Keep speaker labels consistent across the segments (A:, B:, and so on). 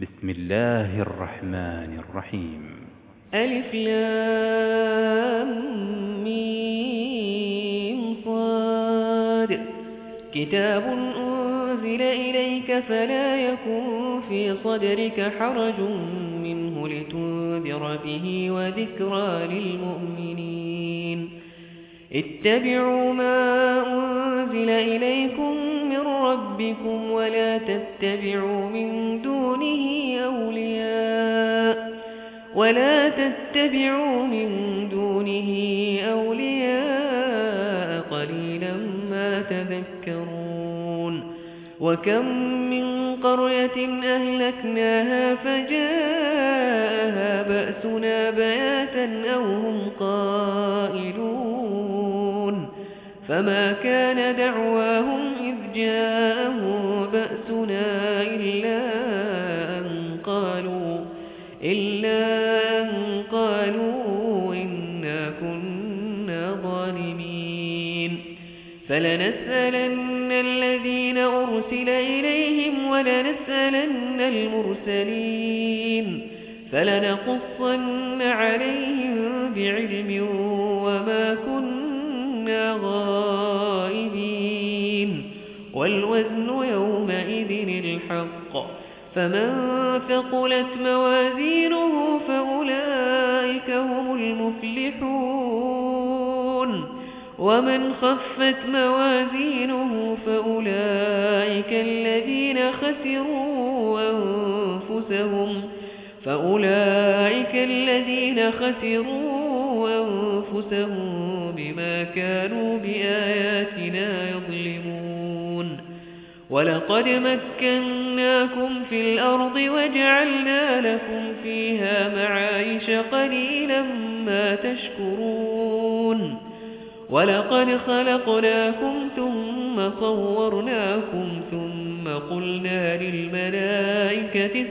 A: بسم الله الرحمن الرحيم.
B: ألف لام ميم صاد. كتاب أنزل إليك فلا يكن في صدرك حرج منه لتنذر به وذكرى للمؤمنين. اتبعوا ما أنزل إليكم من ربكم ولا تتبعوا من دونه أولياء قليلا ما تذكرون. وكم من قرية أهلكناها فجاءها بأسنا بياتا أو هم قائلون فما كان دعواهم إذ جاءهم بأسنا إلا أن قالوا إنا كنا ظالمين. فلنسألن الذين أرسل إليهم ولنسألن المرسلين فلنقصن عليهم بعلم وما كنا غائبين. والوزن يومئذ الحق فمن ثقلت موازينه فأولئك هم المفلحون ومن خفت موازينه فأولئك الذين خسروا أنفسهم بما كانوا بآياتنا يظلمون. ولقد مكناكم في الأرض وجعلنا لكم فيها معايش قليلا ما تشكرون. ولقد خلقناكم ثم صورناكم ثم قلنا للملائكة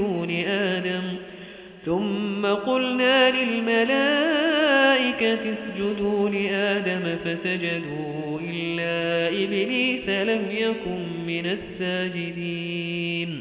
B: اسجدوا لآدم فسجدوا إلا إبليس لم يكن من الساجدين.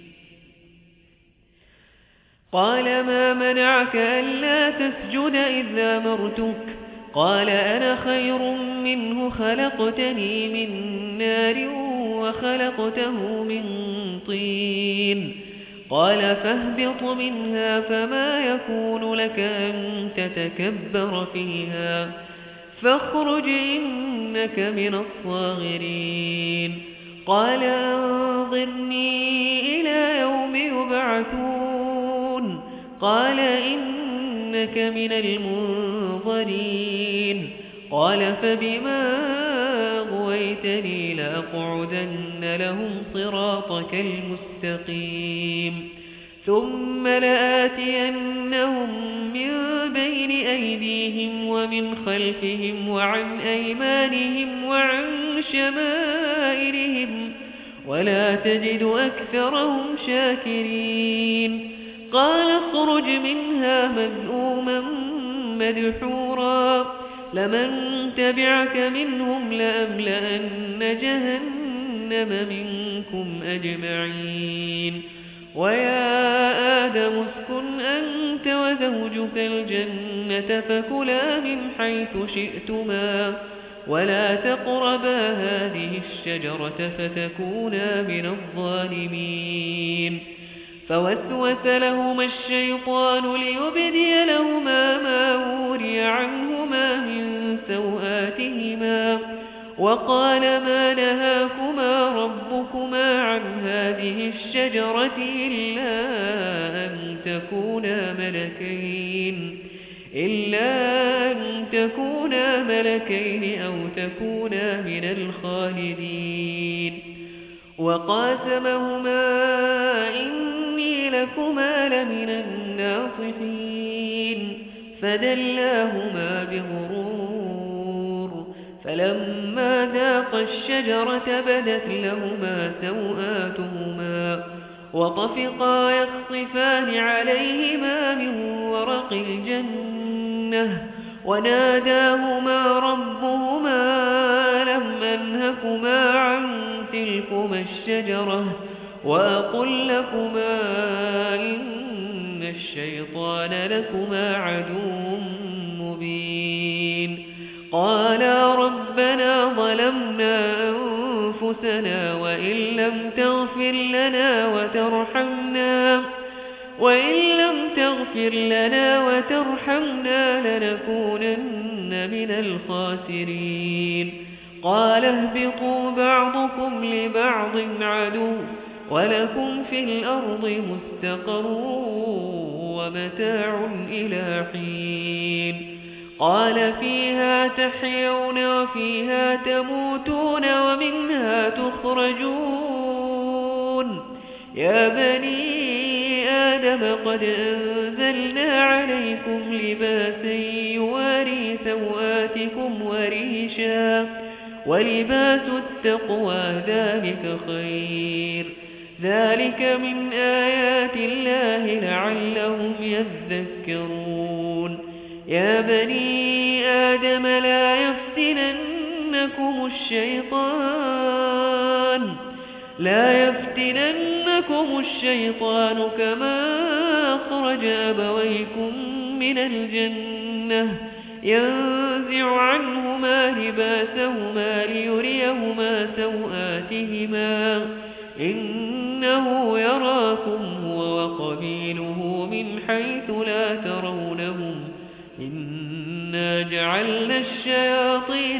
B: قال ما منعك ألا تسجد إذ أمرتك؟ قال أنا خير منه خلقتني من نار وخلقته من طين. قال فاهبط منها فما يكون لك أن تتكبر فيها فاخرج إنك من الصاغرين. قال أنظرني إلى يوم يبعثون. قال إنك من المنظرين. قال فبما أغويتني لأقعدن لهم صراطك المستقيم ثم لآتينهم من بين أيديهم ومن خلفهم وعن أيمانهم وعن شمائلهم ولا تجد أكثرهم شاكرين. قال اخرج منها مذءوما مدحورا لمن تبعك منهم لأملأن جهنم منكم أجمعين. ويا آدم اسكن أنت وزوجك الجنة فكلا من حيث شئتما ولا تقربا هذه الشجرة فتكونا من الظالمين. فوسوس لهما الشيطان ليبدي لهما ما وري عنهما من سوآتهما وقال ما نهاكما ربكما عن هذه الشجرة إلا أن تكونا ملكين أو تكونا من الخالدين. وقاسمهما إني لكما لمن الناصحين فدلاهما بغرور فلما ذاقا الشجرة بدت لهما سوآتهما وطفقا يخصفان عليهما من ورق الجنة وناداهما ربهما لم أنهكما عن تلكما الشجرة وأقل لكما الشيطان لكما عدو مبين قالا ربنا ظلمنا أنفسنا وإن لم تغفر لنا وترحمنا لنكونن من الخاسرين قال اهبطوا بعضكم لبعض عدو ولكم في الأرض مستقر ومتاع إلى حين قال فيها تحيون وفيها تموتون ومنها تخرجون يا بني آدم قد أنزلنا عليكم لباسا يواري سوآتكم وريشا ولباس التقوى ذلك خير ذلك من آيات الله لعلهم يذكرون يا بني آدم لا يفتننكم الشيطان كما أخرج أبويكم من الجنة ينزع عنهما لباسهما ليريهما سوآتهما إنه يراكم هو وقبيله من حيث لا ترونهم إنا جعلنا الشياطين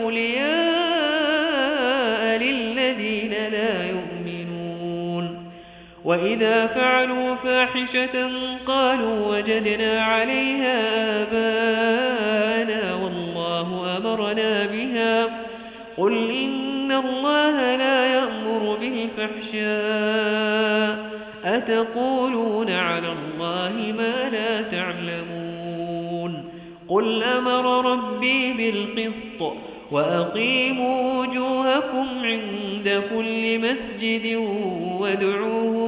B: أولياء للذين لا يؤمنون وإذا فعلوا فاحشة قالوا وجدنا عليها آباءنا والله أمرنا بها قل إن الله لا يأمر بالفحشاء أتقولون على الله ما لا تعلمون قل أمر ربي بالقسط وأقيموا وجوهكم عند كل مسجد وادعوه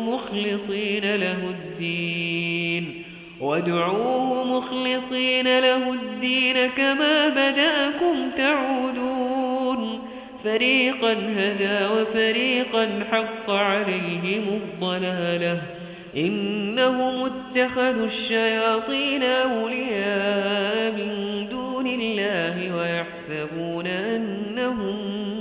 B: مخلصين له الدين كما بدأكم تعودون فريقا هدى وفريقا حق عليهم الضلالة إنهم اتخذوا الشياطين أولياء من دون الله ويحسبون أنهم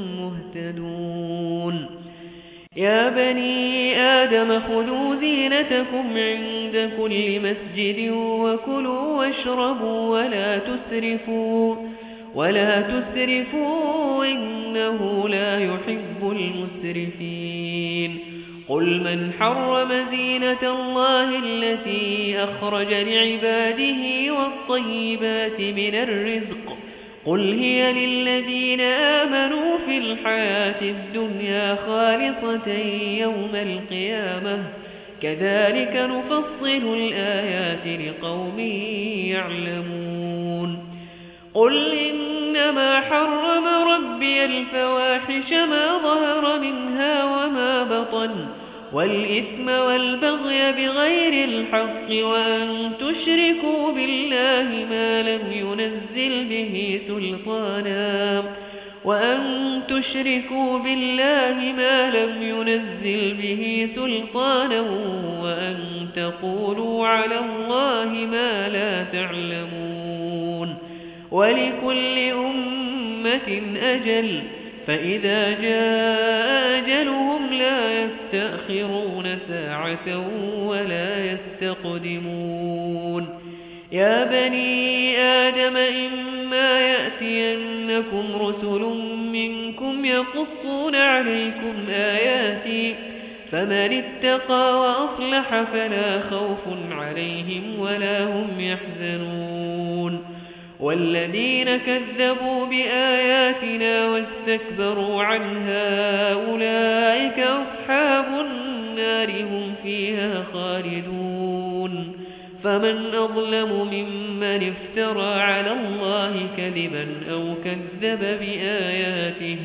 B: مهتدون يا بني آدم خذوا زينتكم عند كل مسجد وكلوا واشربوا ولا تسرفوا إنه لا يحب المسرفين قل من حرم زينة الله التي أخرج لعباده والطيبات من الرزق قل هي للذين آمنوا في الحياة الدنيا خالصة يوم القيامة كذلك نفصل الآيات لقوم يعلمون قل إنما حرم ربي الفواحش ما ظهر منها وما بطن والإثم والبغي بغير الحق وأن تشركوا بالله ما لم ينزل به سلطانا وأن تقولوا على الله ما لا تعلمون ولكل أمة أجل فإذا جاء أجلهم لا يستأخرون ساعة ولا يستقدمون يا بني آدم إما يأتينكم رسل منكم يقصون عليكم آياتي فمن اتقى وأصلح فلا خوف عليهم ولا هم يحزنون والذين كذبوا بآياتنا واستكبروا عنها أولئك أصحاب النار هم فيها خالدون فمن أظلم ممن افترى على الله كذبا أو كذب بآياته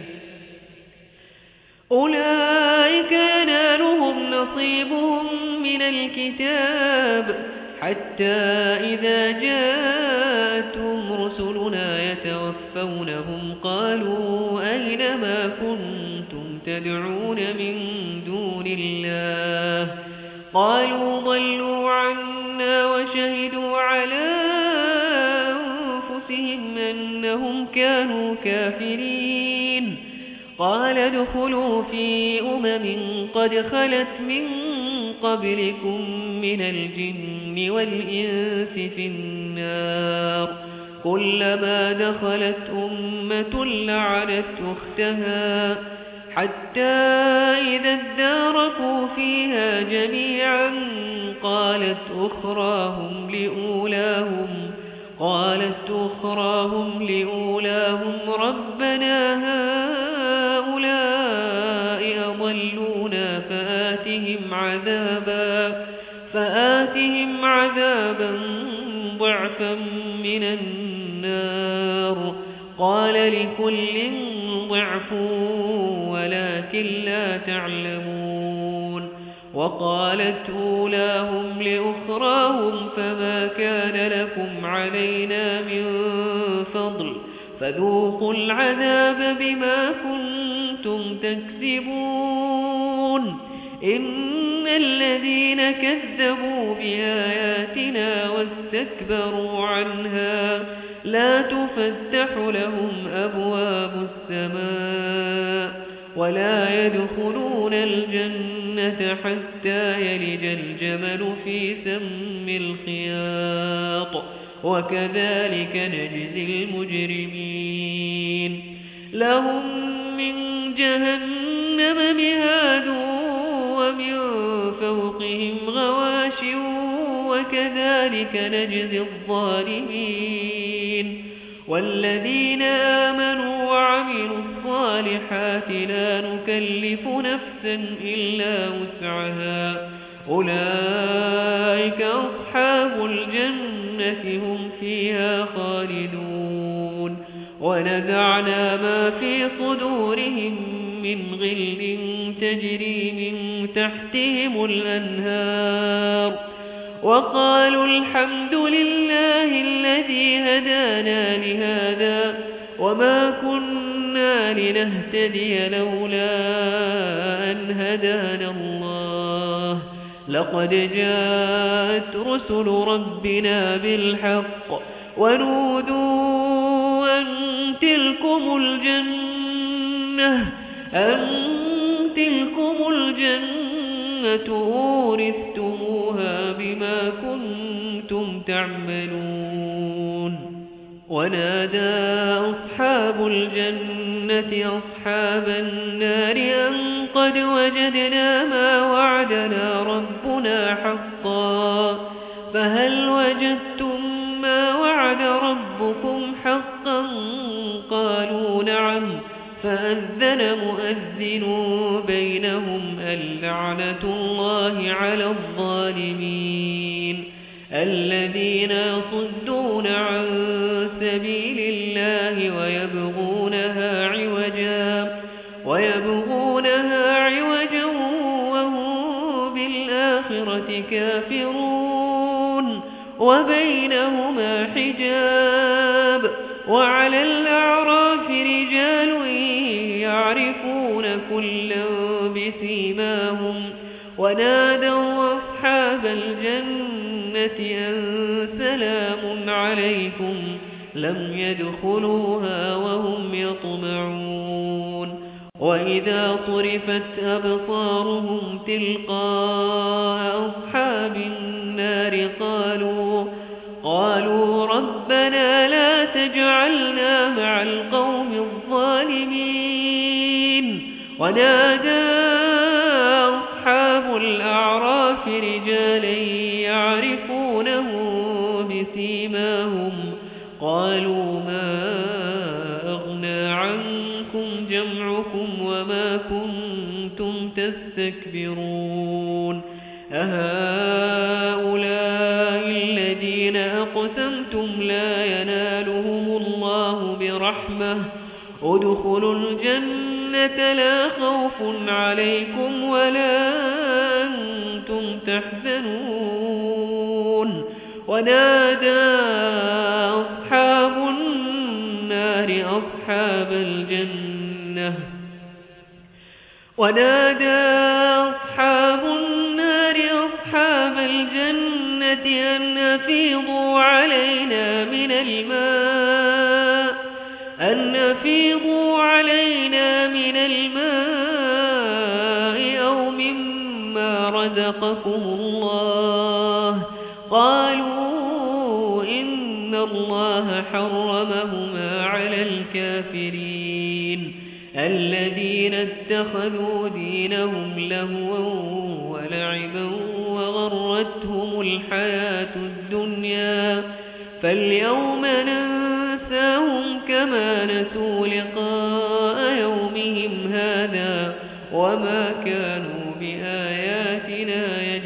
B: أولئك ينالهم نصيبهم من الكتاب حتى إذا جاءتهم رسلنا يتوفونهم قالوا أين ما كنتم تدعون من دون الله قالوا ضلوا عنا وشهدوا على أنفسهم أنهم كانوا كافرين قال ادخلوا في قد خلت من قبلكم من الجن والإنس في النار كلما دخلت أمة لعنت أختها حتى إذا اداركوا فيها جميعا قالت أخراهم لأولاهم ربنا هؤلاء أضلونا فآتهم عذابا ضعفا من النار قال لكل ضعف ولكن لا تعلمون وقالت أولاهم لأخراهم فما كان لكم علينا من فضل فذوقوا العذاب بما كنتم تكسبون إن الذين كذبوا بآياتنا واستكبروا عنها لا تفتح لهم أبواب السماء ولا يدخلون الجنة حتى يلج الجمل في سم الخياط وكذلك نجزي المجرمين لهم من جهنم مهاد ومن فوقهم غواش وكذلك نجزي الظالمين والذين آمنوا وعملوا الصالحات لا نكلف نفسا إلا وسعها أولئك أصحاب الجنة هم فيها خالدون ونزعنا ما في صدورهم من غل تجري من تحتهم الأنهار وقالوا الحمد لله الذي هدانا لهذا وما كنا لنهتدي لولا أن هدانا الله لقد جاءت رسل ربنا بالحق ونودوا أن تلكم الجنة أورثتموها بما كنتم تعملون ونادى أصحاب الجنة أصحاب النار أن قد وجدنا ما وعدنا ربنا حقا فهل وجدتم ما وعد ربكم حقا قالوا نعم فأذن مؤذن بينهم اللعنة الله على الظالمين الذين يصدون عن سبيل الله ويبغونها عوجا وهم بالآخرة كافرون وبينهما حجاب وعلى الأعراف رجال يعرفون كلا بسيماهم ونادوا أصحاب الجنة أن سلام عليكم لم يدخلوها وهم يطمعون وإذا صرفت أبصارهم تلقاء أصحاب النار قالوا ربنا لا تجعلنا مع القوم الظالمين ونادى أصحاب الأعراف رجالا يعرفونه بسيماهم قالوا ما أغنى عنكم جمعكم وما كنتم تستكبرون أهؤلاء الذين أقسمتم لا ينالهم الله برحمة ادخلوا الجنة لا خوف عليكم ولا أنتم تحزنون ونادى أصحاب النار أصحاب الجنة أن أفيضوا علينا من الماء أو مما رزقكم الله. قالوا إن الله حرمهما على الكافرين الذين اتخذوا دينهم لهوا ولعبا وغرتهم الحياة الدنيا فاليوم ننساهم كما نسوا لقاء يومهم هذا وما كانوا بآياتنا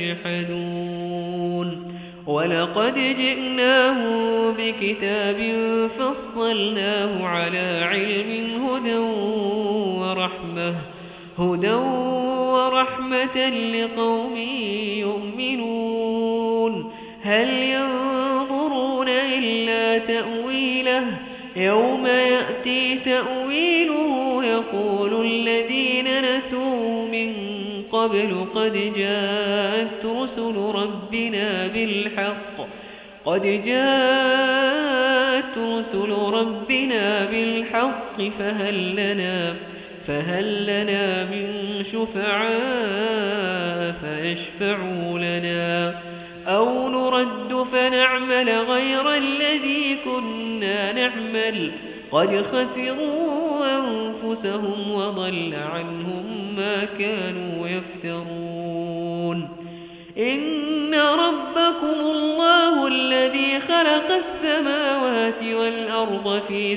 B: يجحدون. ولقد جئناهم بكتاب فصلناه على علم هدى ورحمة لقوم يؤمنون. هل ينظرون إلا تأويله يوم يأتي تأويله يقول الذين نسوا من قبل قد جاءت رسل ربنا بالحق فهل لنا من شفعاء فيشفعوا لنا أو نرد فنعمل غير الذي كنا نعمل قد خسروا أنفسهم وضل عنهم ما كانوا يفترون. إن ربكم الله الذي خلق السماوات والأرض في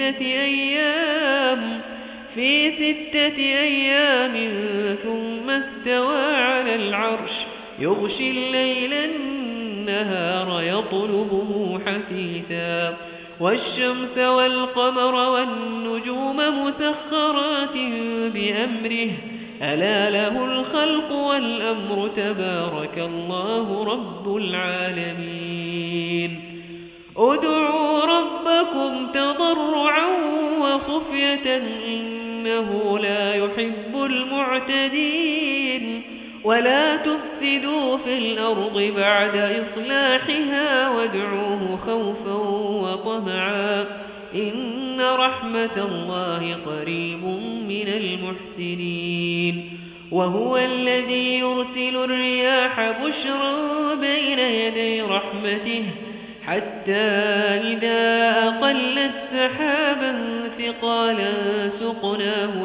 B: 6 أيام ثم استوى على العرش يغشي الليل النهار يطلبه حثيثا والشمس والقمر والنجوم مسخرات بأمره ألا له الخلق والأمر تبارك الله رب العالمين. ادعوا ربكم تضرعا وخفية إنه لا يحب المعتدين. ولا تفسدوا في الأرض بعد إصلاحها وادعوه خوفا وطمعا إن رحمة الله قريب من المحسنين. وهو الذي يرسل الرياح بشرا بين يدي رحمته حتى إذا أقلت سحابا ثقالا سقناه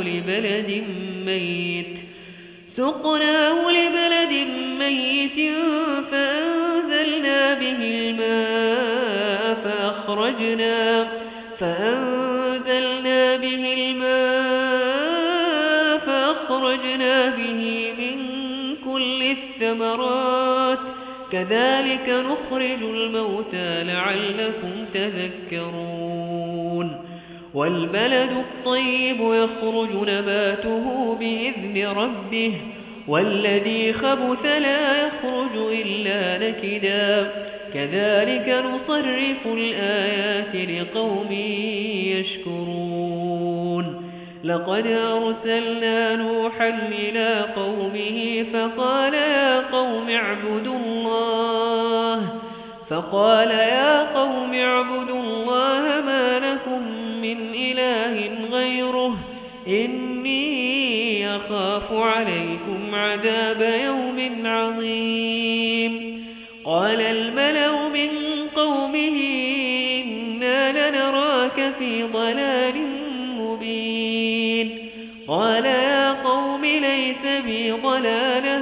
B: لبلد ميت فأنزلنا به الماء فأخرجنا به من كل الثمرات كذلك نخرج الموتى لعلكم تذكرون. والبلد الطيب يخرج نباته بإذن ربه والذي خبث لا يخرج إلا نكدا كذلك نصرف الآيات لقوم يشكرون. لقد أرسلنا نوحا إلى قومه فقال يا قوم اعبدوا الله ما لكم من إله غيره إني أخاف عليكم عذاب يوم عظيم. قال الملأ من قومه إنا لنراك في ضلال مبين. قال يا قوم ليس بي ضلالة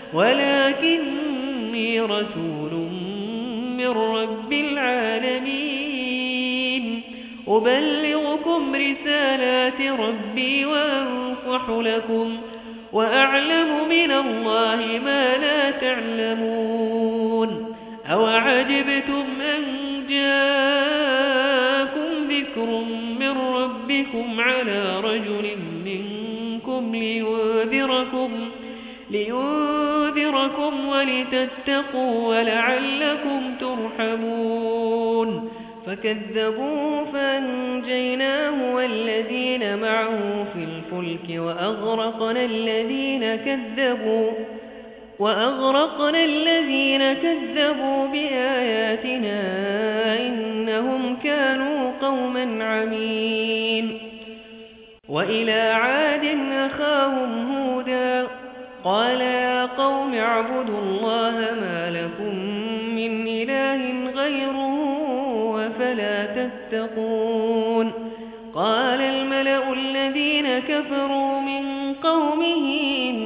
B: ولكني رسول من رب العالمين أبلغكم رسالات ربي وأنصح لكم وأعلم من الله ما لا تعلمون. أوعجبتم أن جاءكم ذكر من ربكم على رجل منكم لينذركم ولتتقوا ولعلكم ترحمون. فكذبوا فأنجيناه والذين معه في الفلك وأغرقنا الذين وأغرقنا الذين كذبوا بآياتنا إنهم كانوا قوما عمين وإلى عاد أخاهم هودا قال يا قوم اعبدوا الله ما لكم من إله غيره أفلا تتقون قال الملأ الذين كفروا من قومه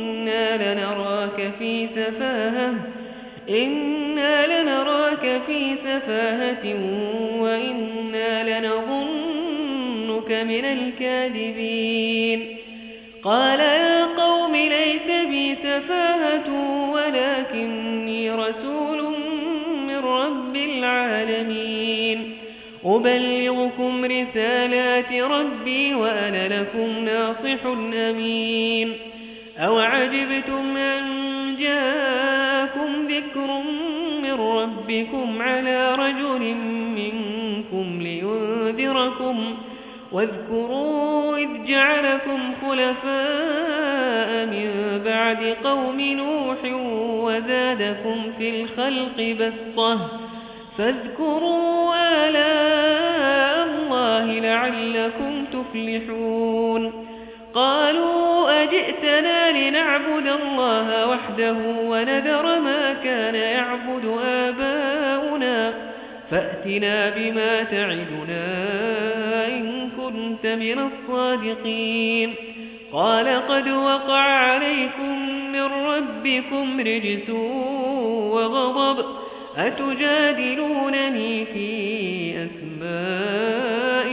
B: إنا لنراك في سفاهة وإنا لنظنك من الكاذبين قال يا قوم ليس بي سفاهة ولكني رسول من رب العالمين أبلغكم رسالات ربي وأنا لكم ناصح أمين أوعجبتم أن جاءكم ذكر من ربكم على رجل منكم لينذركم واذكروا إذ جعلكم خلفاء من بعد قوم نوح وزادكم في الخلق بسطة فاذكروا آلاء الله لعلكم تفلحون قالوا أجئتنا لنعبد الله وحده ونذر ما كان يعبد آباؤنا فأتنا بما تعدنا إن كنت من الصادقين قال قد وقع عليكم من ربكم رجس وغضب أتجادلونني في أسماء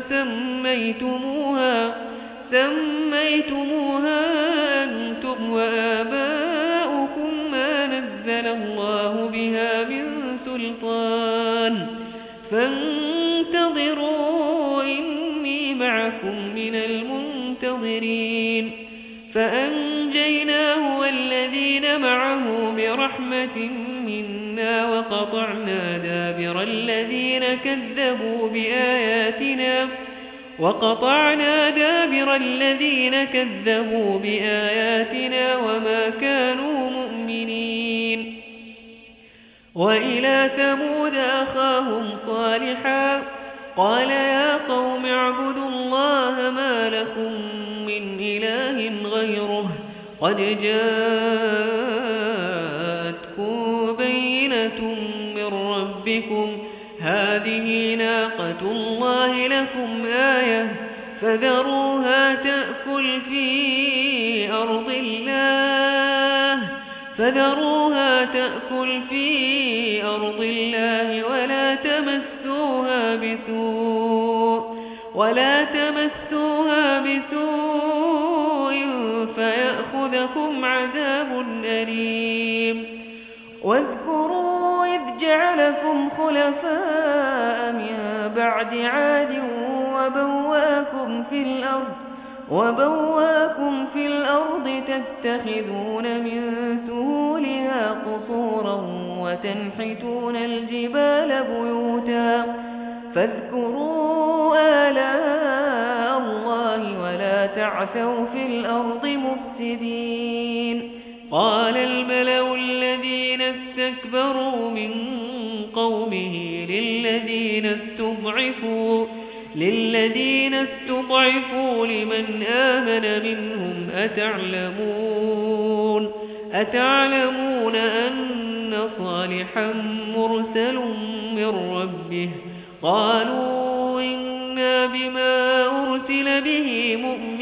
B: سميتموها أنتم وآباؤكم ما نزل الله بها من سلطان فانتظروا إني معكم من المنتظرين فأنجيناه والذين معه برحمة منا وقطعنا دابر الذين كذبوا بآياتنا وما كانوا مؤمنين وإلى ثمود أخاهم صالحا قال يا قوم اعبدوا الله ما لكم من إله غيره قد جاءتكم بينة من ربكم هذه ناقة الله لكم آية فذروها تأكل في أرض الله ولا تمسوها بسوء فيأخذكم عذاب أليم واذكروا إذ جعلكم خلفاء من بعد عاد وبواكم في الأرض تتخذون من سهولها قصورا وتنحتون الجبال بيوتا فاذكروا آلاء الله ولا تعثوا في الأرض مفسدين قال الملأ الذين استكبروا من قومه للذين استضعفوا لمن آمن منهم أتعلمون أن صالحا مرسل من ربه قالوا إنا بما أرسل به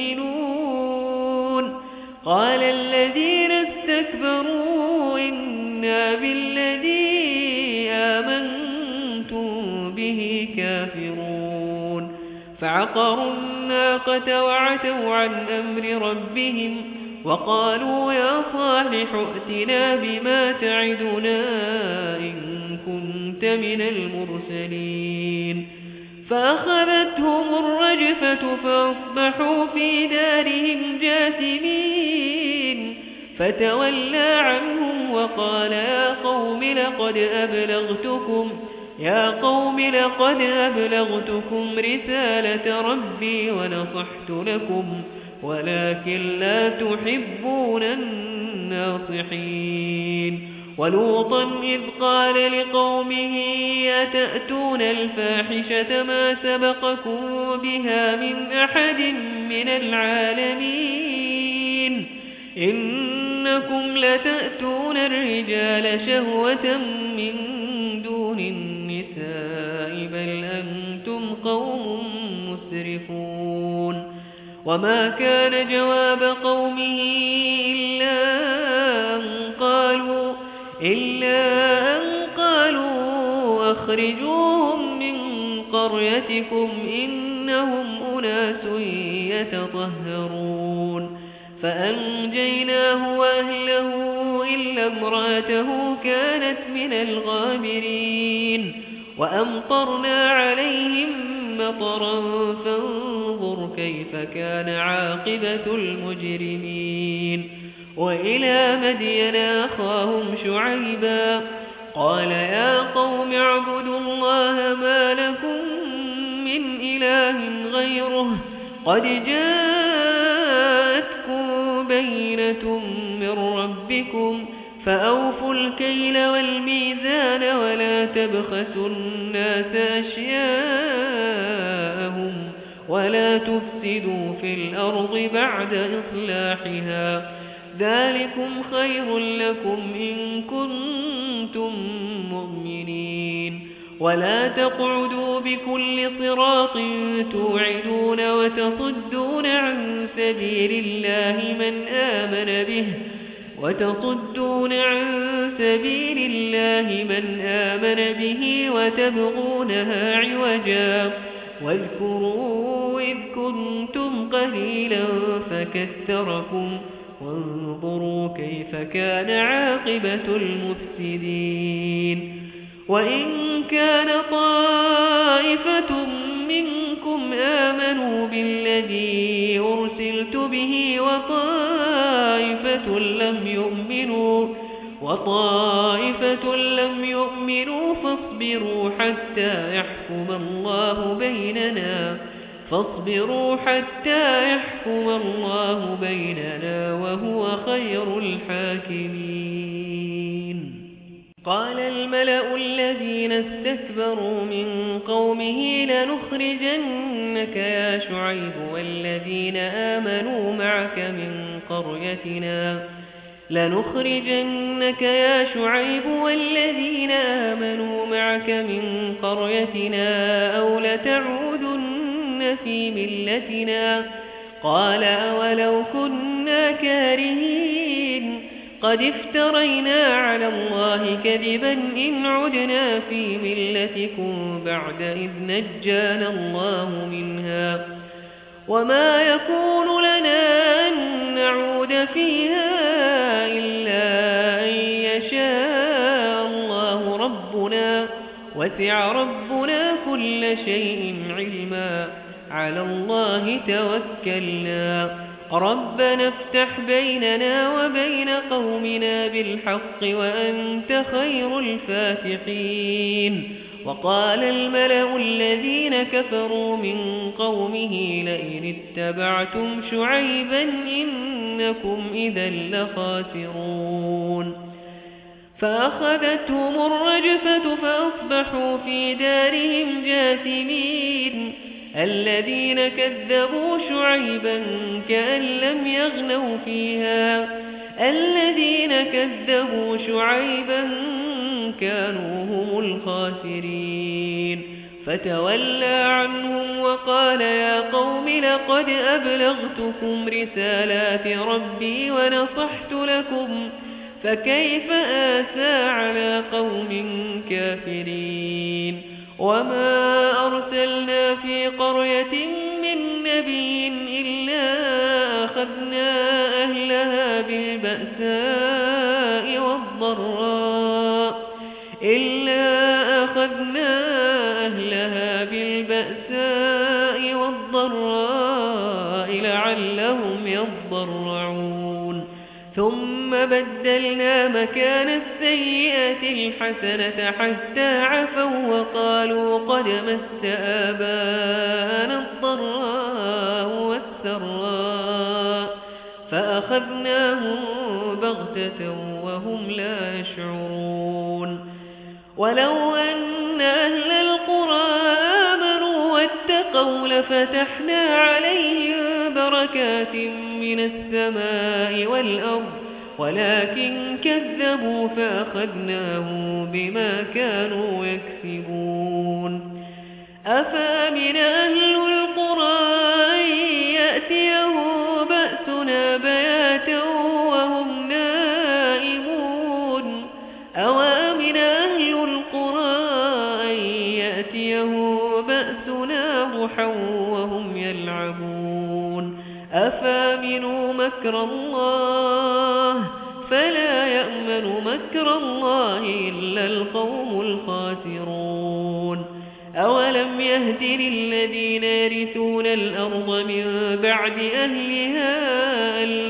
B: مؤمنون قال الذين استكبروا إنا بالذي آمنتم به كافرون فعقروا الناقة وعتوا عن أمر ربهم وقالوا يا صالح ائتنا بما تعدنا إن كنت من المرسلين فأخذتهم الرجفة فأصبحوا في دارهم جاثمين فتولى عنهم وقال يا قوم لقد أبلغتكم رسالة ربي ونصحت لكم ولكن لا تحبون الناصحين ولوطا إذ قال لقومه أتأتون الفاحشة ما سبقكم بها من أحد من العالمين إنكم لتأتون الرجال شهوة من دون النساء بل أنتم قوم مسرفون وما كان جواب قومه إلا أن قالوا أخرجوهم من قريتكم إنهم أناس يتطهرون فأنجيناه وأهله إلا امرأته كانت من الغابرين وأمطرنا عليهم مطرا فانظر كيف كان عاقبة المجرمين وإلى مدين أخاهم شعيبا قال يا قوم اعبدوا الله ما لكم من إله غيره قد جاءتكم بينة من ربكم فأوفوا الكيل والميزان ولا تبخسوا الناس أشياءهم ولا تفسدوا في الأرض بعد إصلاحها ذلكم خير لكم إن كنتم مؤمنين ولا تقعدوا بكل صراط توعدون وتصدون عن سبيل الله من آمن به وتبغونها عوجا واذكروا إذ كنتم قليلا فكثركم وانظروا كيف كان عاقبة المفسدين وإن كان طائفة منكم آمنوا بالذي أرسلت به وطائفة لم يؤمنوا فاصبروا حتى يحكم الله بيننا وهو خير الحاكمين قال الملأ الذين استكبروا من قومه لنخرجنك يا شعيب والذين آمنوا معك من قريتنا أو لتعودن في ملتنا قال أولو كنا كارهين قد افترينا على الله كذبا إن عدنا في ملتكم بعد إذ نجانا الله منها وما يكون لنا أن نعود فيها إلا أن يشاء الله ربنا وسع ربنا كل شيء علما على الله توكلنا ربنا افتح بيننا وبين قومنا بالحق وأنت خير الفاتحين وقال الملأ الذين كفروا من قومه لئن اتبعتم شعيبا إنكم إذا لخاسرون فأخذتهم الرجفة فأصبحوا في دارهم جاثمين الذين كذبوا شعيبا كأن لم يغنوا فيها الذين كذبوا شعيبا كانوا هم الخاسرين فتولى عنهم وقال يا قوم لقد أبلغتكم رسالات ربي ونصحت لكم فكيف آسى على قوم كافرين وما أرسلنا في قرية من نبي إلا أخذنا أهلها بالبأساء والضراء لعلهم يضرعون ثم بدلنا مكان السيئة الحسنة حتى عفوا وقالوا قد مس آباءنا الضراء والسراء فأخذناهم بغتة وهم لا يشعرون ولو أن أهل القرى آمنوا واتقوا لفتحنا عليهم بركات من السماء والأرض ولكن كذبوا فأخذناهم بما كانوا يكسبون أفأمن أهل القرى أن يأتيهم بأسنا بياتا وهم نائمون أوأمن أهل القرى أن يأتيهم بأسنا ضحى وهم يلعبون أفأمنوا مكر الله فلا يأمن مكر الله إلا القوم الخاسرون أولم يهد للذين يرثون الأرض من بعد أهلها أن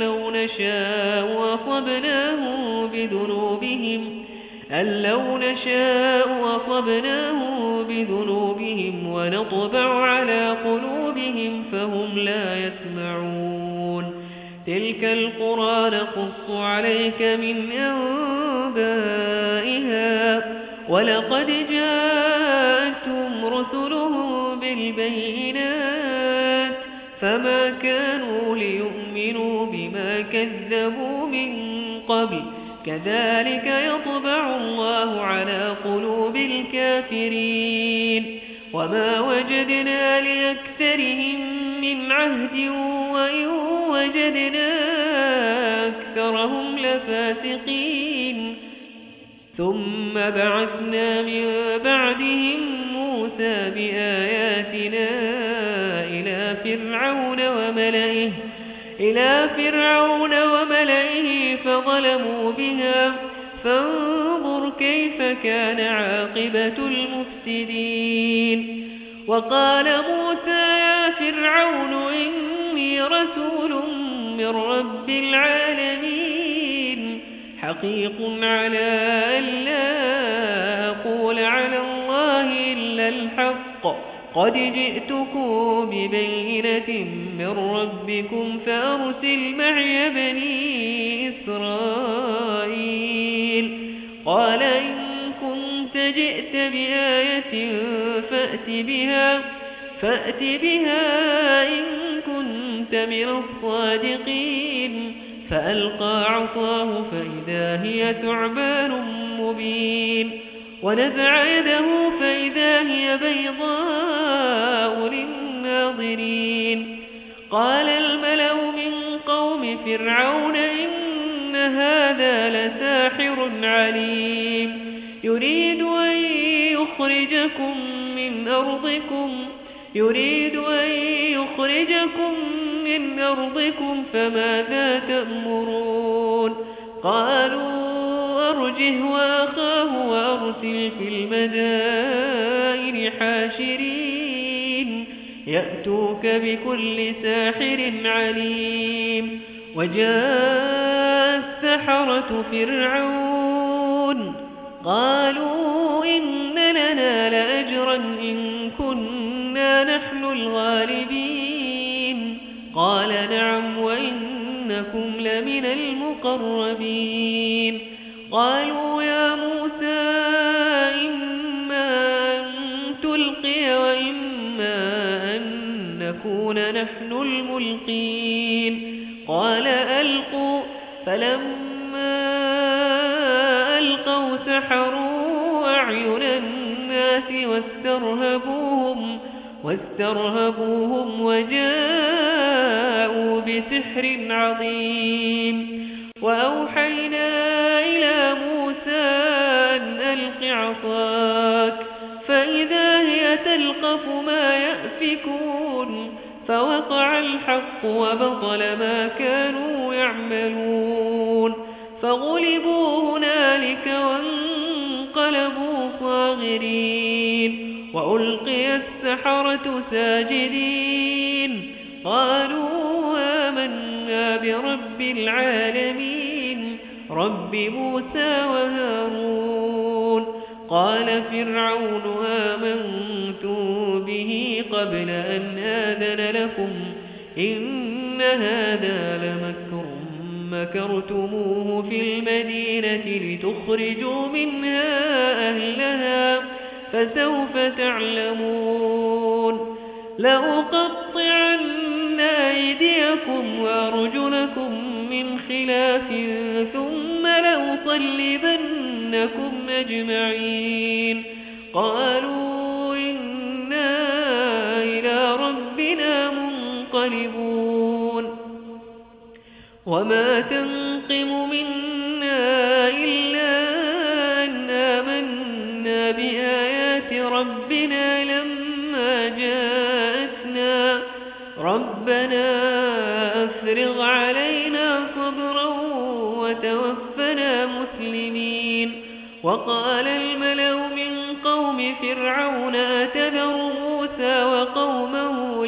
B: لو نشاء أصبناهم بذنوبهم ونطبع على قلوبهم فهم لا يسمعون تلك القرى نقص عليك من أنبائها ولقد جاءتهم رسلهم بالبينات فما كانوا ليؤمنوا بما كذبوا من قبل كذلك يطبع الله على قلوب الكافرين وما وجدنا لأكثرهم من عهد وإن وجدنا أكثرهم لفاسقين ثم بعثنا من بعدهم موسى بآياتنا إلى فرعون وملئه فظلموا بها فانظر كيف كان عاقبة المفسدين وقال موسى يا فرعون إني رسول من رب العالمين حقيق على ألا أقول على الله إلا الحق قد جئتكم ببينة من ربكم فأرسل معي بني إسرائيل قال إن كنت جئت بآية فأت بها إن كنت من الصادقين فألقى عصاه فإذا هي ثعبان مبين ونزع يده فإذا هي بيضاء للناظرين قال الملأ من قوم فرعون إن هذا لساحر عليم يريد أن يخرجكم من أرضكم فماذا تأمرون قالوا أرجه وأخاه وأرسل في المدائن حاشرين يأتوك بكل ساحر عليم وجاء السحرة فرعون قالوا إن لنا لأجرا إن كنا نحن الغالبين قال نعم وإنكم لمن المقربين قالوا يا موسى إما أن تلقي وإما أن نكون نحن الملقين قال ألقوا فلما ألقوا سحروا أعين الناس واسترهبوهم وجاءوا بسحر عظيم وأوحينا إلى موسى أن ألق عصاك فإذا هي تلقف ما يأفكون فوقع الحق وبطل ما كانوا يعملون فغلبوا هنالك وانقلبوا صاغرين وألقي السحرة ساجدين قالوا آمنا برب العالمين رب موسى وهارون قال فرعون آمنتم به قبل أن آذن لكم إن هذا لمكر مكرتموه في المدينة لتخرجوا منها أهلها فسوف تعلمون لأقطعن أيديكم وأرجلكم من خلاف ثم لأصلبنكم أجمعين قالوا إنا إلى ربنا منقلبون وما تنقم منا إلا أن آمنا بآيات ربنا لما جاءتنا ربنا أفرغ علينا صبرا وتوفنا مسلمين وقال الملأ من قوم فرعون أتذر موسى وقومه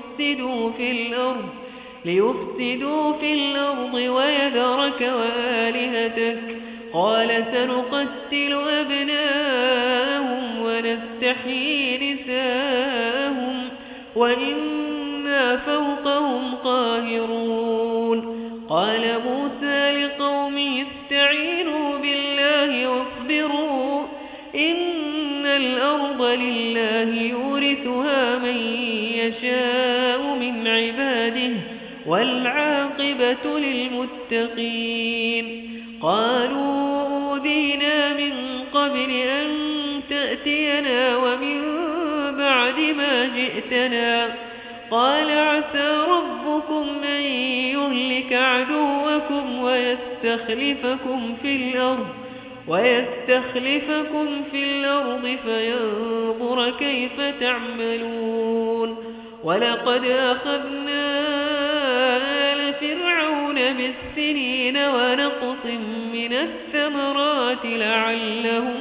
B: ليفسدوا في الأرض ويذرك وآلهتك قال سنقتل أبناءهم ونستحيي نساءهم وإنا فوقهم قاهرون قال موسى لقومه استعينوا بالله واصبروا إن الأرض لله يورثها من يشاء من عباده والعاقبة للمتقين قالوا أوذينا من قبل أن تأتينا ومن بعد ما جئتنا قال عسى ربكم أن يهلك عدوكم ويستخلفكم في الأرض فينظر كيف تعملون ولقد أخذنا آل فرعون بالسنين ونقص من الثمرات لعلهم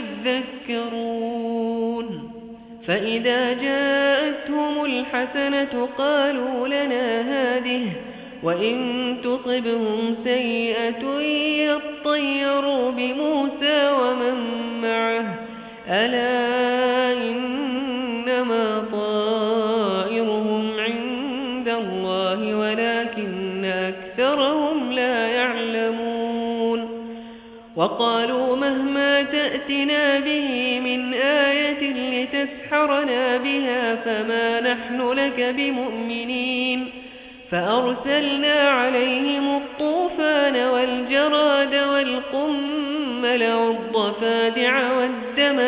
B: يذكرون فإذا جاءتهم الحسنة قالوا لنا هذه وإن تصبهم سيئة يطيروا بموسى ومن معه ألا إنما طائرهم عند الله ولكن أكثرهم لا يعلمون وقالوا مهما تأتنا به من آية لتسحرنا بها فما نحن لك بمؤمنين فأرسلنا عليهم الطوفان والجراد والقمل والضفادع والدم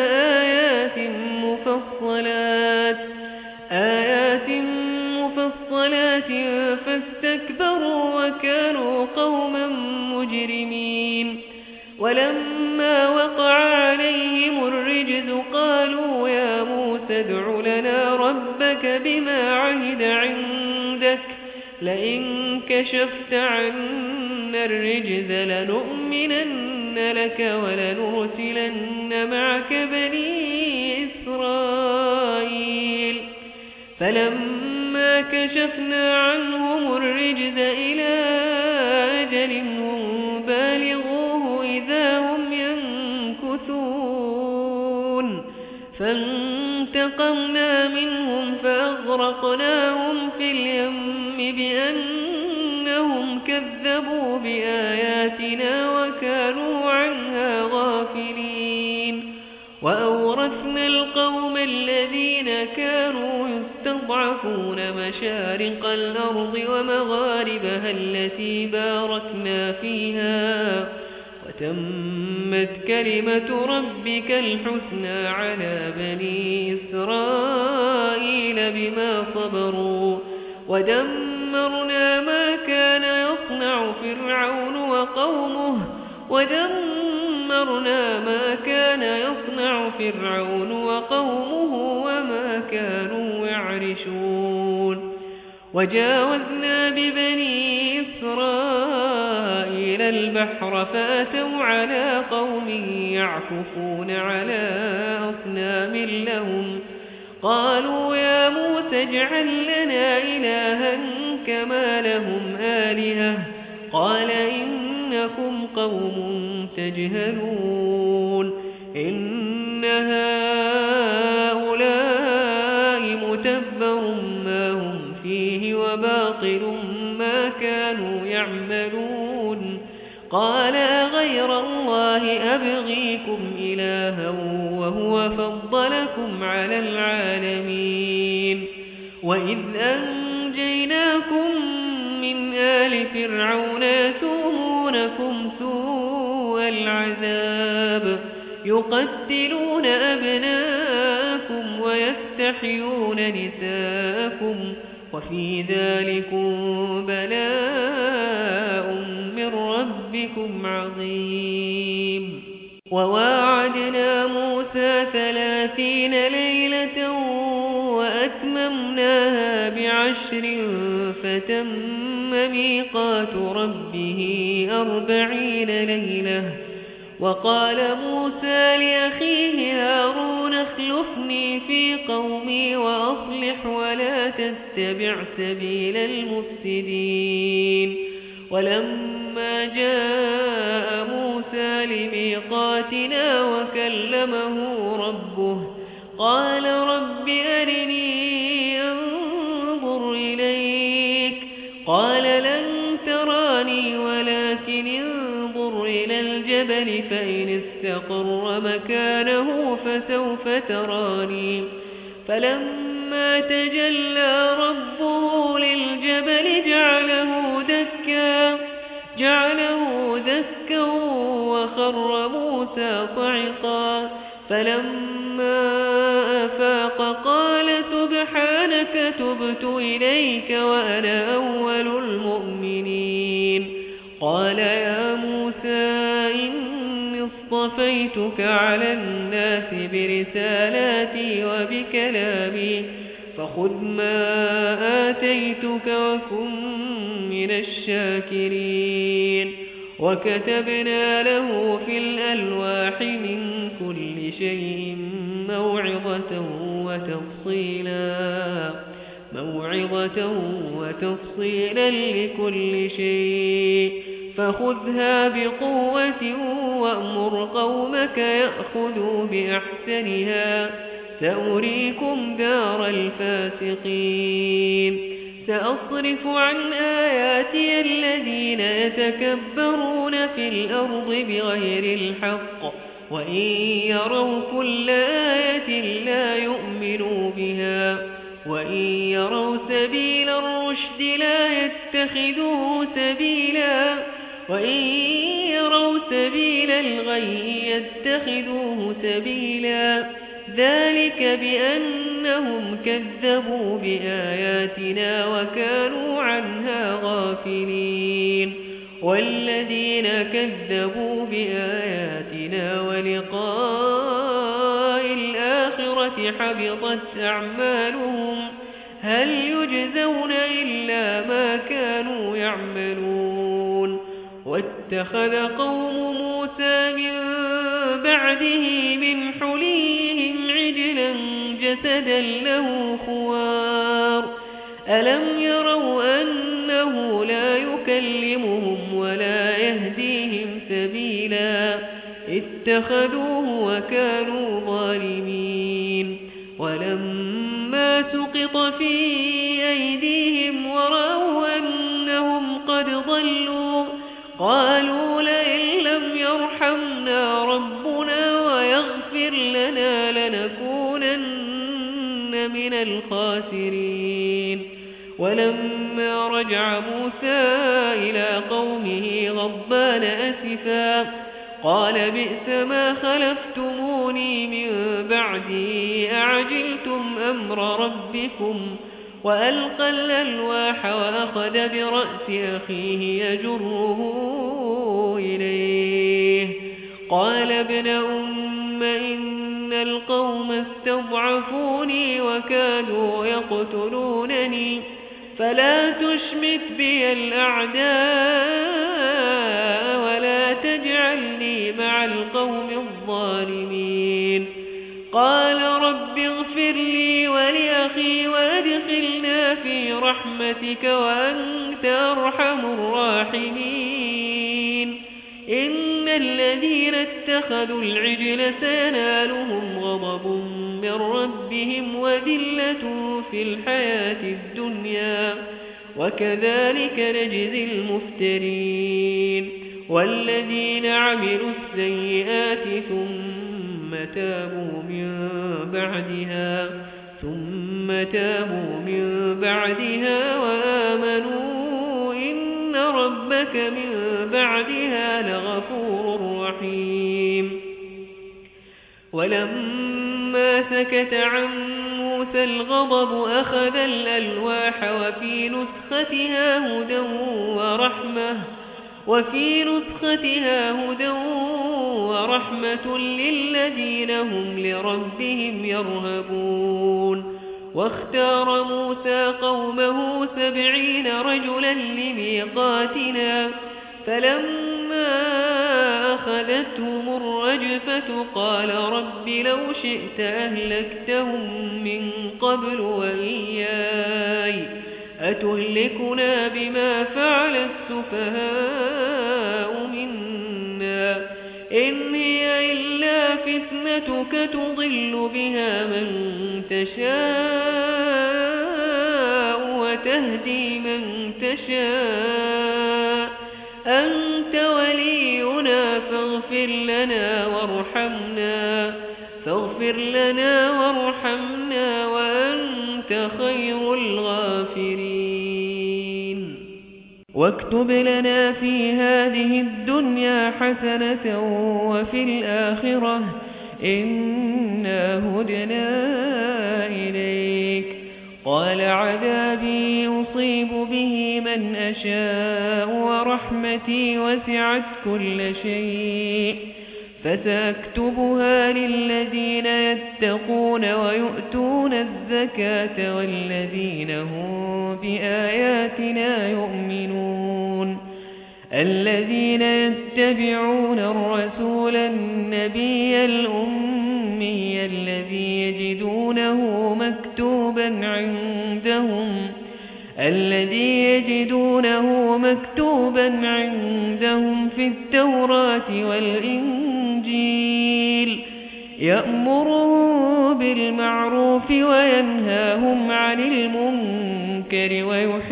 B: آيات مفصلات فاستكبروا وكانوا قوما مجرمين ولما وقع عليهم الرجز قالوا يا موسى ادع لنا ربك بما عهد عندك لئن كشفت عنا الرجز لنؤمنن لك ولنرسلن معك بني إسرائيل فلما كشفنا عنهم الرجز إلى أجل هم بالغوه إذا هم ينكثون فانتقمنا منهم فأغرقناهم في اليم بأنهم كذبوا بآياتنا وكانوا عنها غافلين وأورثنا القوم الذين كانوا يستضعفون مشارق الأرض ومغاربها التي باركنا فيها وتمت كلمة ربك الحسنى على بني إسرائيل بما صبروا ودمرنا ما كان يصنع فرعون وقومه وما كانوا يعرشون وجاوزنا ببني إسرائيل البحر فأتوا على قوم يعكفون على أصنام لهم قالوا يا موسى اجعل لنا إلها كما لهم آلهة قال إنكم قوم تجهلون إن هؤلاء متبر ما هم فيه وباطل ما كانوا يعملون أبغيكم إلها وهو فضلكم على العالمين وإذ أنجيناكم من آل فرعون يسومونكم سوء العذاب يقتلون أبناءكم ويستحيون نساءكم وفي ذلكم بلاء من ربكم عظيم وواعدنا موسى 30 ليلة وأتممناها ب10 فتم ميقات ربه 40 ليلة وقال موسى لأخيه هارون اخلفني في قومي وأصلح ولا تتبع سبيل المفسدين ولما جاء موسى لميقاتنا وكلمه ربه قال رب أرني أنظر إليك قال لن تراني ولكن انظر إلى الجبل فإن استقر مكانه فسوف تراني فلما تجلى ربه للجبل جعله دكا وخر موسى صعقا فلما أفاق قال سبحانك تبت إليك وأنا أول المؤمنين قال يا موسى إني اصطفيتك على الناس برسالاتي وبكلامي فخذ ما آتيتك وكن من الشاكرين وكتبنا له في الألواح من كل شيء موعظة وتفصيلا لكل شيء فخذها بقوة وأمر قومك يأخذوا بأحسنها سأريكم دار الفاسقين سأصرف عن آياتي الذين يتكبرون في الأرض بغير الحق وإن يروا كل آية لا يؤمنوا بها وإن يروا سبيل الرشد لا يتخذوه سبيلا وإن يروا سبيل الغي يتخذوه سبيلا ذلك بأنهم كذبوا بآياتنا وكانوا عنها غافلين والذين كذبوا بآياتنا ولقاء الآخرة حبطت أعمالهم هل يجزون إلا ما كانوا يعملون واتخذ قوم موسى من بعده من حليهم عجلا جسدا له خوار ألم يروا أنه لا يكلمهم ولا يهديهم سبيلا اتخذوه وكانوا ظالمين ولما سقط في أيديهم ورأوا أنهم قد ضلوا قالوا لئن لم يرحمنا ربنا ويغفر لنا لنكونن من الخاسرين ولما رجع موسى إلى قومه غضبان أسفا قال بئس ما خلفتموني من بعدي أعجلتم أمر ربكم وألقى الألواح وأخذ برأس أخيه يجره إليه قال ابن أم إن القوم استضعفوني وكادوا يقتلونني فلا تشمت بي الأعداء ولا تجعلني مع القوم الظالمين قال رب اغفر لي ولأخي وادخلنا في رحمتك وأنت أرحم الراحمين إن الذين اتخذوا العجل سينالهم غضب من ربهم وذلة في الحياة الدنيا وكذلك نجزي المفترين والذين عملوا السيئات ثم تابوا من بعدها وآمنوا إن ربك من بعدها لغفور رحيم. ولما سكت عن موسى الغضب أخذ الألواح وفي نسختها هدى ورحمة للذين هم لربهم يرهبون. واختار موسى قومه 70 رجلا لميقاتنا فلما أخذتهم الرجفة قال رب لو شئت أهلكتهم من قبل وإياي أتهلكنا بما فعل السفهاء منا إن هي إلا فتنتك تضل بها من تشاء وتهدي من تشاء أنت ولينا فاغفر لنا وارحمنا وأنت خير الغافرين. واكتب لنا في هذه الدنيا حسنة وفي الآخرة إنا هدنا إليك. قال عذابي يصيب به من أشاء ورحمتي وسعت كل شيء فسأكتبها للذين يتقون ويؤتون الزكاة والذين هم بآياتنا يؤمنون. الذين يتبعون الرسول النبي الأمي الذي يجدونه مكتوبا عندهم في التوراة والإنجيل يأمرهم بالمعروف وينهاهم عن المنكر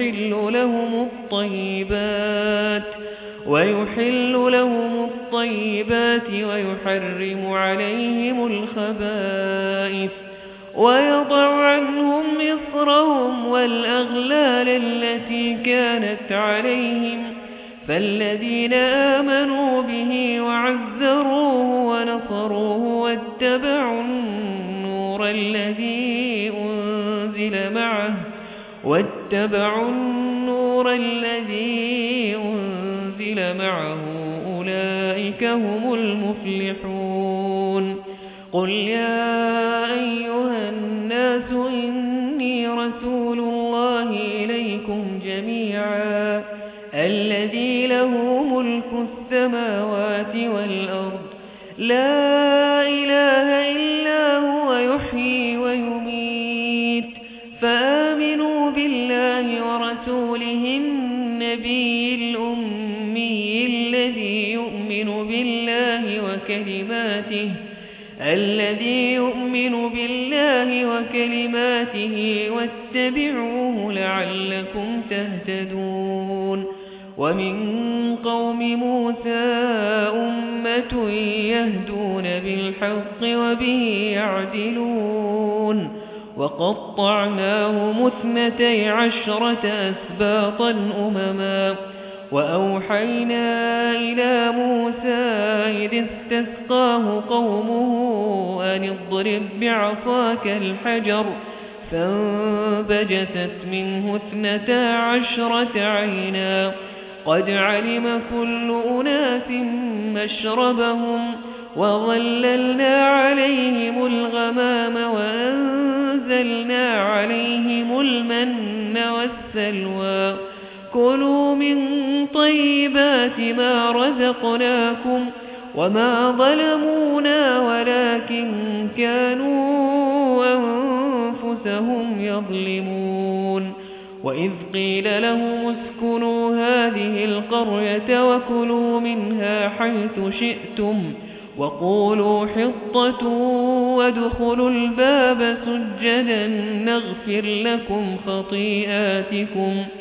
B: ويحل لهم الطيبات ويحرم عليهم الخبائث ويضع عنهم إصرهم والأغلال التي كانت عليهم. فالذين آمنوا به وعزروه ونصروه واتبعوا النور الذي أنزل معه أولئك هم المفلحون. قل يا أيها الناس إني رسول الله إليكم جميعا الذي له ملك السماوات والأرض لا إله إلا هو يحيي ويميت. فآمنوا بالله ورسوله النبي الأمي الذي يؤمن بالله وكلماته واتبعوه لعلكم تهتدون. ومن قوم موسى أمة يهدون بالحق وبه يعدلون. وقطعناهم 12 أسباطا أمما. وأوحينا إلى موسى إذ استسقاه قومه أن اضرب بعصاك الحجر فانبجست منه 12 عينا قد علم كل أناس مشربهم وظللنا عليهم الغمام وأنزلنا عليهم المن والسلوى كلوا من طيبات ما رزقناكم وما ظلمونا ولكن كانوا أنفسهم يظلمون. وإذ قيل لهم اسكنوا هذه القرية وكلوا منها حيث شئتم وقولوا حطة وادخلوا الباب سجدا نغفر لكم خطيئاتكم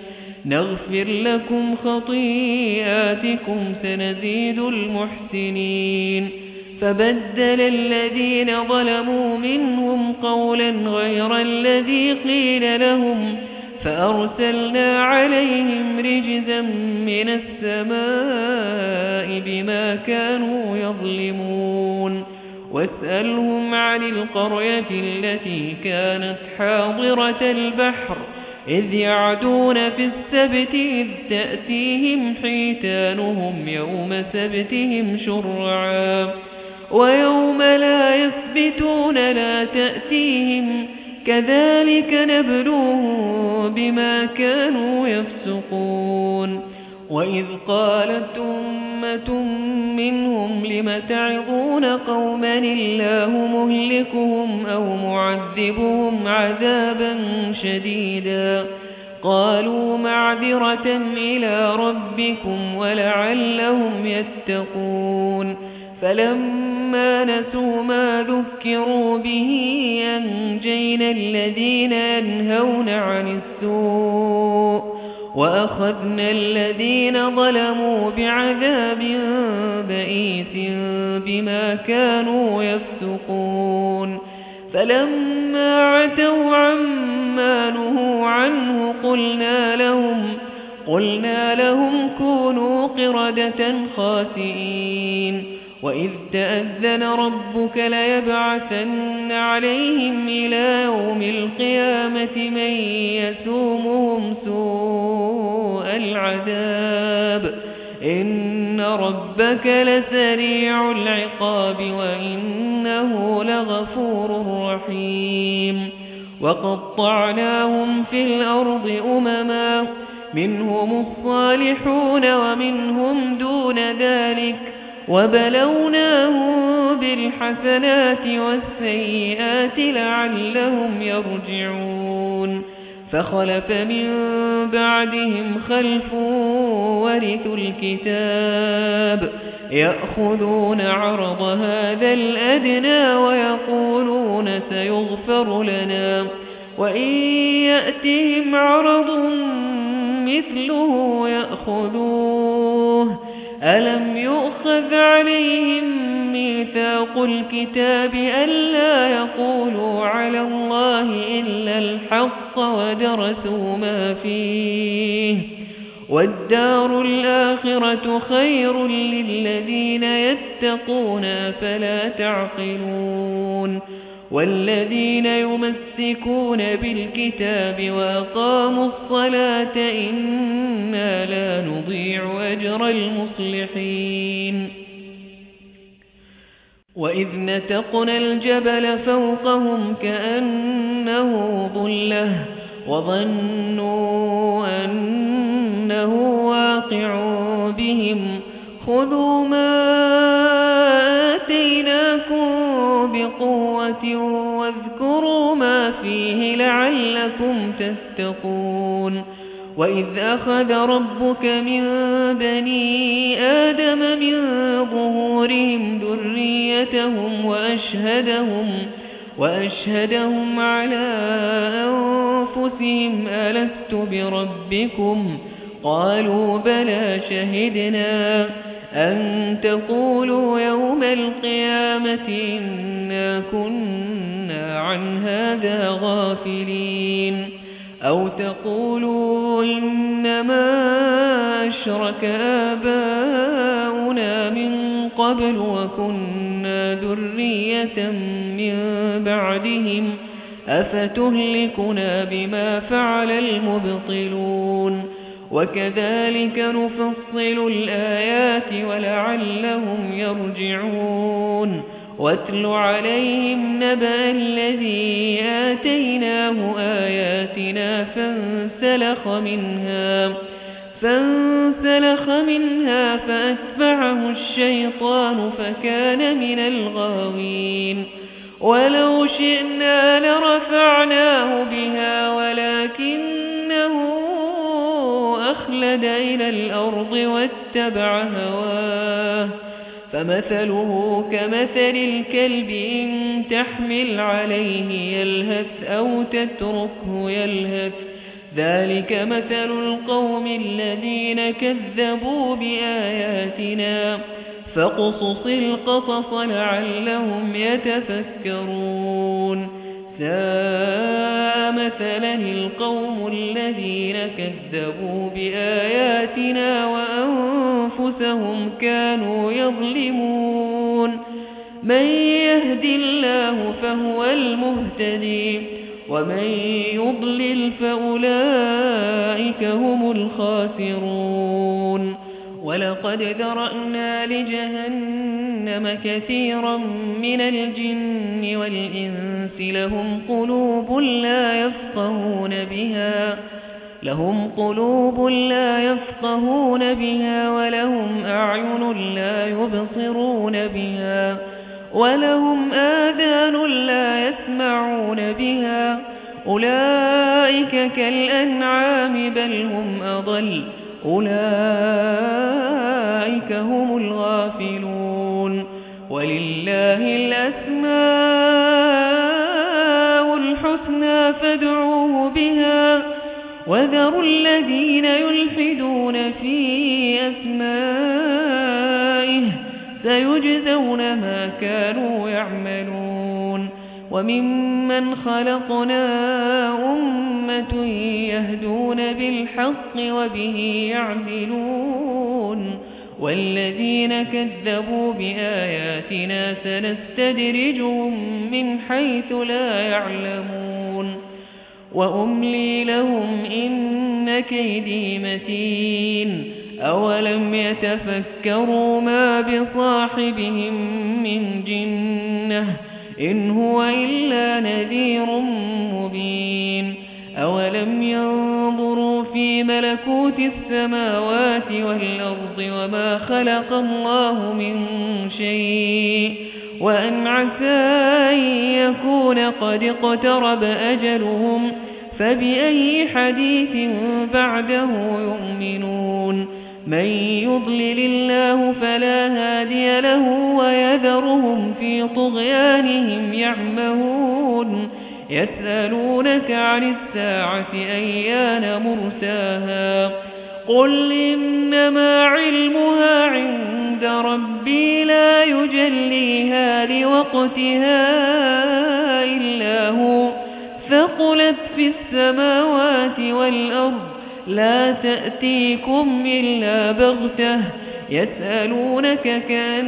B: نغفر لكم خطيئاتكم سنزيد المحسنين فبدل الذين ظلموا منهم قولا غير الذي قيل لهم فأرسلنا عليهم رجزا من السماء بما كانوا يظلمون واسألهم عن القرية التي كانت حاضرة البحر إذ يعدون في السبت إذ تأتيهم حيتانهم يوم سبتهم شرعا ويوم لا يثبتون لا تأتيهم كذلك نبلوهم بما كانوا يفسقون وإذ قالت أمة منهم لم تعظون قوما الله مهلكهم أو معذبهم عذابا شديدا قالوا معذرة إلى ربكم ولعلهم يتقون فلما نسوا ما ذكروا به أنجينا الذين ينهون عن السوء وأخذنا الذين ظلموا بعذاب بئيس بما كانوا يفسقون فلما عتوا عما نهوا عنه قلنا لهم كونوا قردة خاسئين وإذ تأذن ربك ليبعثن عليهم إلى يوم القيامة من يسومهم سوء العذاب إن ربك لسريع العقاب وإنه لغفور رحيم وقطعناهم في الأرض أمما منهم الصالحون ومنهم دون ذلك وبلوناهم بالحسنات والسيئات لعلهم يرجعون فخلف من بعدهم خلف ورثوا الكتاب يأخذون عرض هذا الأدنى ويقولون سيغفر لنا وإن يأتهم عرض مثله يأخذوه ألم يؤخذ عليهم ميثاق الكتاب ألا يقولوا على الله إلا الحق ودرسوا ما فيه والدار الآخرة خير للذين يتقون فلا تعقلون والذين يمسكون بالكتاب وأقاموا الصلاة إنا لا نضيع أجر المصلحين وإذ نتقنا الجبل فوقهم كأنه ظلة وظنوا أنه واقع بهم خذوا ما آتيناكم بقوة واذكروا ما فيه لعلكم تتقون وإذ أخذ ربك من بني آدم من ظهورهم ذريتهم وأشهدهم على أنفسهم ألست بربكم قالوا بلى شهدنا أن تقولوا يوم القيامة إنا كنا عن هذا غافلين أو تقولوا إنما أشرك آباؤنا من قبل وكنا ذرية من بعدهم أفتهلكنا بما فعل المبطلون وكذلك نفصل الآيات ولعلهم يرجعون واتل عليهم نبأ الذي آتيناه آياتنا فانسلخ منها فأتبعه الشيطان فكان من الغاوين ولو شئنا لرفعناه بها ولكنه أخلد إلى الأرض واتبع هواه فمثله كمثل الكلب إن تحمل عليه يلهث أو تتركه يلهث ذلك مثل القوم الذين كذبوا بآياتنا فاقصص القصص لعلهم يتفكرون ساء مثلا القوم الذين كذبوا بآياتنا وأنفسهم كانوا يظلمون من يهد الله فهو المهتدي ومن يضلل فأولئك هم الخاسرون ولقد ذرأنا لجهنم كثيرا من الجن والإنس لهم قلوب لا يفقهون بها ولهم أعين لا يبصرون بها ولهم آذان لا يسمعون بها أولئك كالأنعام بل هم أضل أولئك هم الغافلون ولله الأسماء الحسنى فادعوه بها وذروا الذين يلحدون في أسمائه سيجزون ما كانوا يعملون وممن خلقنا أمة يهدون بالحق وبه يعدلون والذين كذبوا بآياتنا سنستدرجهم من حيث لا يعلمون وأملي لهم إن كيدي متين أولم يتفكروا ما بصاحبهم من جنة إن هو إلا نذير مبين أولم ينظروا في ملكوت السماوات والأرض وما خلق الله من شيء وأن عسى أن يكون قد اقترب أجلهم فبأي حديث بعده يؤمنون من يضلل الله فلا هادي له ويذرهم في طغيانهم يعمهون يسألونك عن الساعة أيان مرساها قل إنما علمها عند ربي لا يجليها لوقتها إلا هو ثقلت في السماوات والأرض لا تأتيكم إلا بغتة يسألونك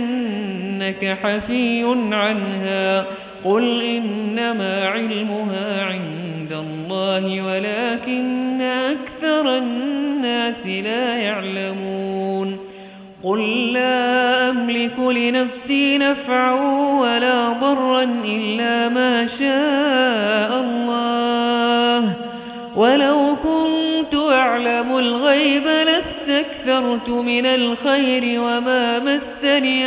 B: كأنك حفي عنها قل إنما علمها عند الله ولكن أكثر الناس لا يعلمون قل لا أملك لنفسي نفعا ولا ضرا إلا ما شاء الله ولو كنت أعلم الغيب لاستكثرت من الخير وما مسني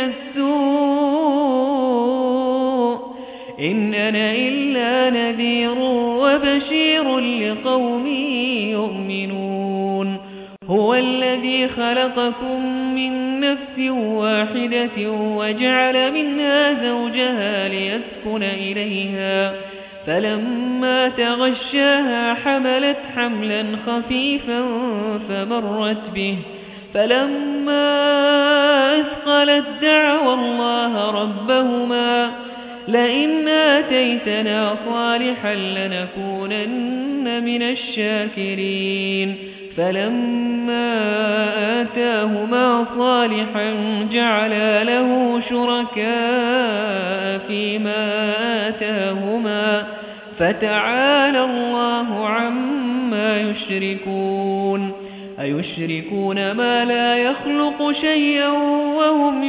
B: السوء إن أنا إلا نذير وبشير لقوم يؤمنون هو الذي خلقكم من نفس واحدة وجعل منها زوجها ليسكن إليها فلما تغشاها حملت حملا خفيفا فمرت به فلما أثقلت دعوا الله ربهما لئن آتيتنا صالحا لنكونن من الشاكرين فلما آتاهما صالحا جعلا له شركاء فيما آتاهما فتعالى الله عما يشركون أيشركون ما لا يخلق شيئا وهم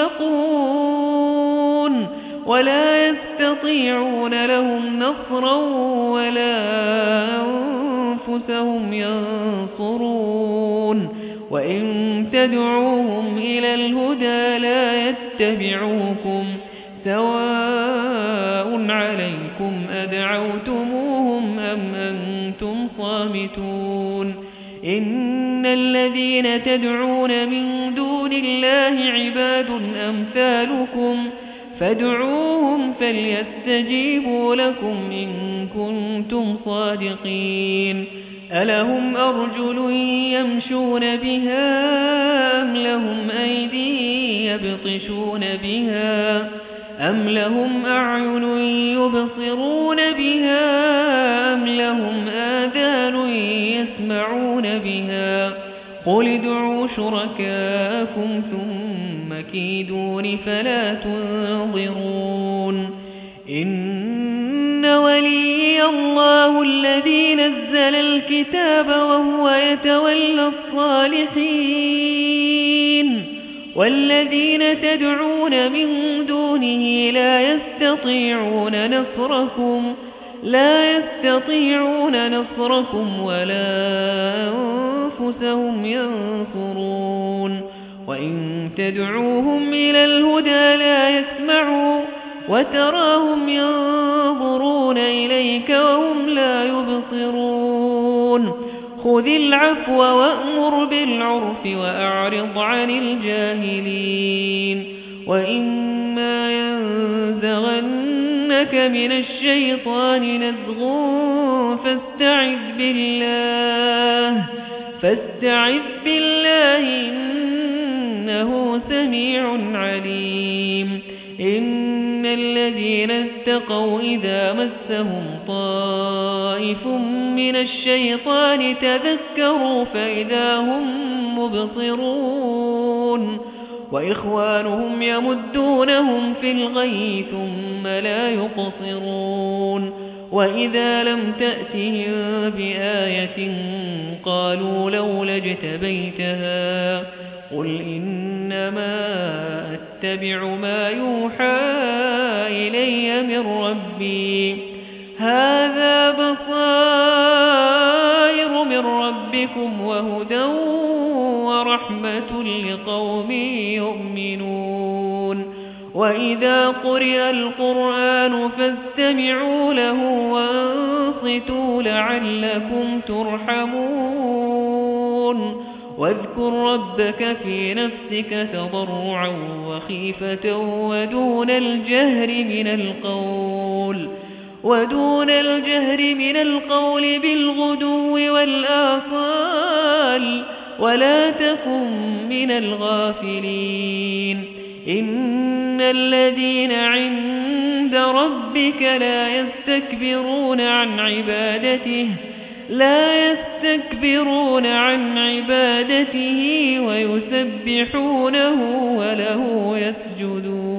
B: يخلقون ولا يستطيعون لهم نصرا ولا أنفسهم ينصرون وإن تدعوهم إلى الهدى لا يتبعوكم سواء عليكم أدعوتموهم أم أنتم صامتون إن الذين تدعون من دون الله عباد أمثالكم فادعوهم فليستجيبوا لكم إن كنتم صادقين ألهم أرجل يمشون بها أم لهم أيدي يبطشون بها أم لهم أعين يبصرون بها أم لهم آذان يسمعون بها قل ادعوا شركاءكم ثم كيدون فلا تنظرون إن ولي الله الذي نزل الكتاب وهو يتولى الصالحين والذين تدعون من دونه لا يستطيعون نصركم ولا أنفسهم ينصرون وإن تدعوهم إلى الهدى لا يسمعوا وتراهم ينظرون إليك وهم لا يبصرون خذ العفو وأمر بالعرف وأعرض عن الجاهلين وإما ينزغنك من الشيطان نزغ فاستعذ بالله إنه سميع عليم إن الذين اتقوا إذا مسهم طائف من الشيطان تذكروا فإذا هم مبصرون وإخوانهم يمدونهم في الغي ثم لا يقصرون وإذا لم تأتهم بآية قالوا لولا اجتبيتها قل إنما أتبع ما يوحى إلي من ربي هذا بصائر من ربكم وهدى ورحمة لقوم يؤمنون وإذا قرئ القرآن فاستمعوا له وانصتوا لعلكم ترحمون واذكر ربك في نفسك تضرعا وخيفة ودون الجهر من القول بالغدو والآصال ولا تكن من الغافلين إن الذين عند ربك لا يستكبرون عن عبادته ويسبحونه وله يسجدون